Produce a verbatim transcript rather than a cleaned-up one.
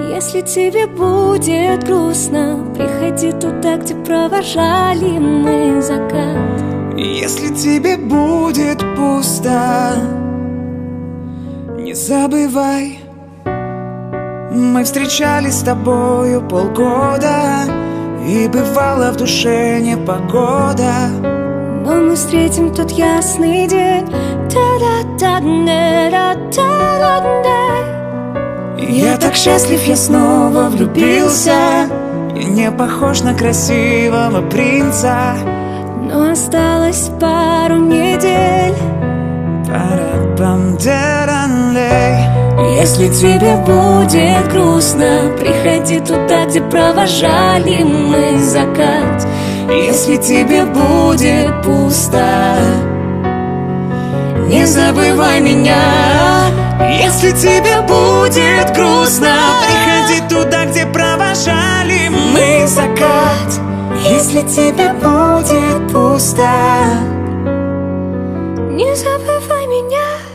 Если тебе будет грустно, приходи туда, где провожали мы закат. Если тебе будет пусто, не забывай, мы встречались с тобою полгода, и бывало в душе непогода, но мы встретим тот ясный день. Я так счастлив, я снова влюбился. Я не похож на красивого принца, но осталось пару недель. Если тебе будет грустно, приходи туда, где провожали мы закат. Если тебе будет пусто, не забывай меня. Если тебе будет грустно, приходи туда, где провожали мы закат. Если тебе будет пусто, не забывай меня.